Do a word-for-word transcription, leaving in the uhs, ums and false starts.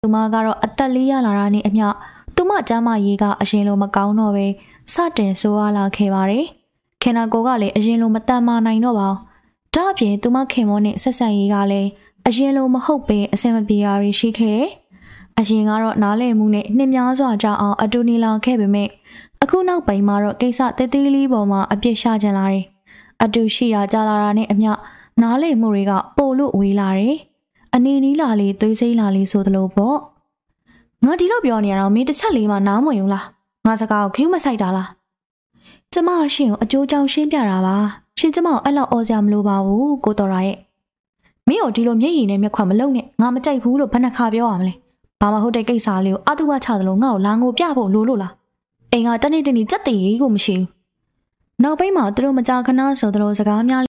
သူမကတော့အသက်လေးရလာတာနဲ့အမျှသူမကျမ်းမာရေးကအရင်လိုမကောင်းတော့ပဲစတင်ဆိုးရလာခဲ့ပါတယ်။ခင်နာကိုကလည်းအရင်လိုမတန်မာနိုင်တော့ပါဘူး။ဒါ့အပြင်သူမခင်မောနဲ့ဆက်ဆံရေးကလည်းအရင်လိုမဟုတ်ပဲအဆင်မပြေတာတွေရှိခဲ့တယ်။အရင်ကတော့နားလည်မှုနဲ့နှစ်များစွာကြာအောင်အတူနေလာခဲ့ပေမဲ့အခုနောက်ပိုင်းမှာတော့ကိစ္စသေးသေးလေးပေါ်မှာအပြစ်ရှာချင်လာတယ်။အတူရှိတာကြာလာတာနဲ့အမျှနားလည်မှုတွေကပိုလို့ဝေးလာတယ်။အနေနီးလာလေသွေးစိမ့်လာလေဆိုသလိုပေါ့။ငါဒီလိုပြောနေရတော့မင်းတစ်ချက်လေးမှနားမဝင်ဘူးလား။ငါစကားကိုခ ्यू မဆိုင်တာလား။ကျမအရှင်ကိုအကျိုးကြောင့်ရှင်းပြတာပါ။ရှင်ကျမကိုအဲ့လောက်အော်စရာမလိုပါဘူးကိုတော်ရာရဲ့။မင်းကိုဒီလိုမျက်ရည်နဲ့မျက်ခွမလုံနဲ့ငါမကြိုက်ဘူးလို့ဘယ်နှခါပြောရမလဲ။ဘာမှဟုတ်တဲ့ကိစ္စလေးကိုအတုဝချသလိုငါ့ကိုလာငိုပြဖို့လိုလို့လား။အိမ်ကတနေ့တနေ့စက်တည်ကြီးကိုမရှိဘူး။နောက်ပိုင်းမှာသူတို့မကြာခဏဆိုသလိုစကားများ